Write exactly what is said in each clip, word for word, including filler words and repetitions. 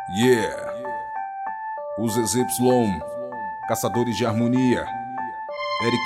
Yeah, os X Y, Caçadores de Harmonia, Eric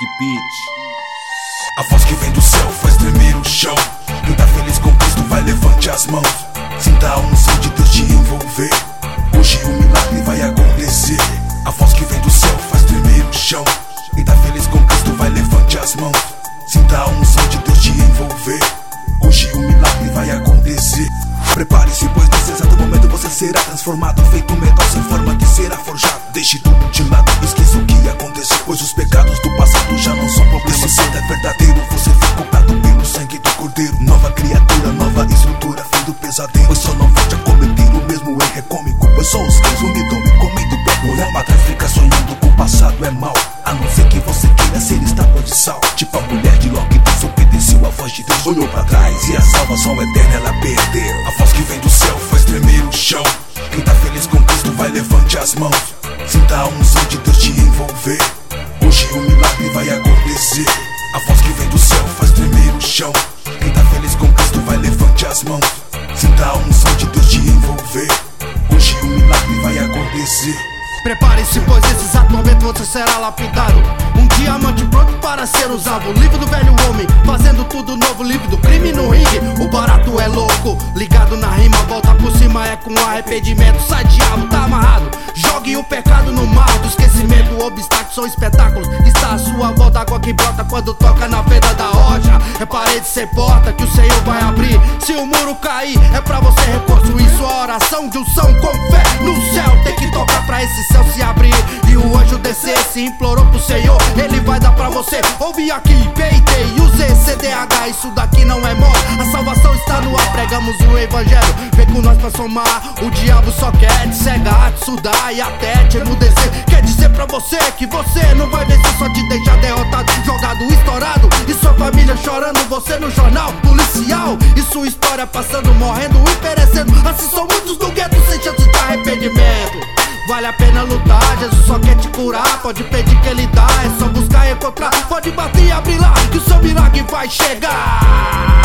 Pitt. A voz que vem do céu faz tremer o chão. Quem tá feliz com Cristo vai, levante as mãos. Sinta a unção de Deus te envolver. Hoje um milagre vai acontecer. A voz que vem do céu faz tremer o chão. Quem tá feliz com Cristo vai, levante as mãos. Sinta a unção de Deus te envolver. Hoje um milagre vai acontecer. Prepare-se, pois nesse exato momento você será transformado, feito metal sem forma que será forjado. Deixe tudo de lado, esqueça o que aconteceu, pois os pecados do passado já não são problema. Se é verdadeiro, você foi comprado pelo sangue do Cordeiro. Nova criatura, nova estrutura, fim do pesadelo. Pois só não volte a cometer o mesmo erro é cômico, pois só os cães unidos me comem do pé. Olhar pra trás, ficar sonhando com o passado é mal, a não ser que você queira ser estátua de sal. Tipo a mulher de Ló que desobedeceu a voz de Deus, olhou pra trás e a salvação eterna ela perdeu. A voz que vem do céu faz tremer o chão. Quem tá feliz com Cristo vai, levante as mãos. Sinta a unção de Deus te envolver. Hoje um milagre vai acontecer. A voz que vem do céu faz tremer o chão. Quem tá feliz com Cristo vai, levante as mãos. Sinta a unção de Deus te envolver. Hoje um milagre vai acontecer. Prepare-se, pois nesse exato momento você será lapidado. Um diamante pronto para ser usado. Livro do velho homem, fazendo tudo novo. Livro do crime no ringue, o barato é louco. Ligado na rima, volta por cima é com arrependimento. Sai diabo, tá amarrado. Jogue o pecado no mar do esquecimento. Obstáculos são espetáculos. Está à sua volta, água que brota quando toca na fenda da rocha. É parede sem porta que o Senhor vai abrir. Se o muro cair, é pra você reconstruir sua oração de unção com fé no céu. Tem que tocar pra esse céu se abrir e o anjo descer. Se implorou pro Senhor, ele vai dar pra você. Ouve aqui, P I T, U Z, C D H, isso daqui não é moda. A salvação está no ar, pregamos o evangelho. Vem com nós pra somar, o diabo só quer te cegar, te sudar e até te emudecer. Quer dizer pra você que você não vai vencer, só te deixar derrotado, jogado, estourado. E sua família chorando, você no jornal policial. E sua história passando, morrendo e perecendo. Assim são muitos do gueto sem chance de arrependimento. Vale a pena lutar, Jesus só quer te curar. Pode pedir que ele dá, é só buscar e encontrar. Pode bater e abrir lá, que o seu milagre vai chegar.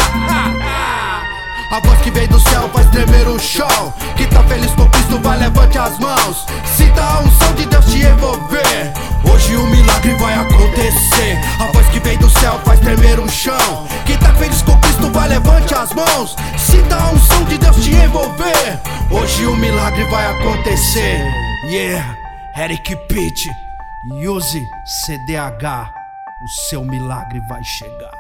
A voz que vem do céu faz tremer o chão. Quem tá feliz com Cristo vai, levante as mãos. Sinta a unção de Deus te envolver. Hoje o milagre vai acontecer. A voz que vem do céu faz tremer o chão. Quem tá feliz com Cristo vai, levante as mãos. Sinta a unção de Deus te envolver. Hoje o milagre vai acontecer. Yeah, Eric Pitt, use C D H, o seu milagre vai chegar.